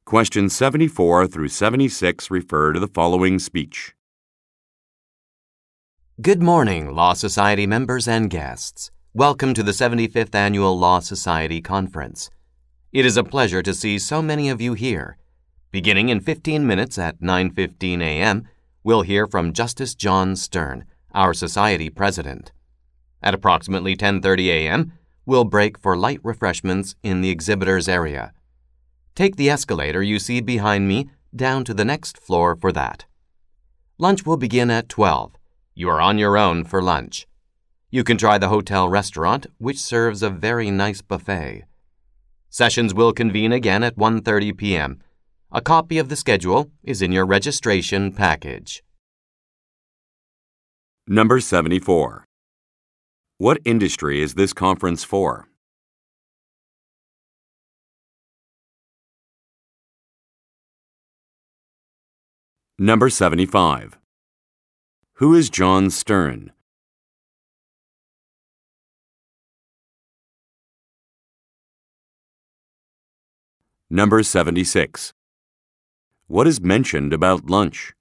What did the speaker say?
Questions 74 through 76 refer to the following speech. Good morning, Law Society members and guests. Welcome to the 75th Annual Law Society Conference. It is a pleasure to see so many of you here. Beginning in 15 minutes at 9:15 a.m., we'll hear from Justice John Stern, our Society President. At approximately 10:30 a.m., we'll break for light refreshments in the exhibitors area. Take the escalator you see behind me down to the next floor for that. Lunch will begin at 12. You are on your own for lunch. You can try the hotel restaurant, which serves a very nice buffet. Sessions will convene again at 1:30 p.m. A copy of the schedule is in your registration package. Number 74. What industry is this conference for? Number 75. Who is John Stern? Number 76. What is mentioned about lunch?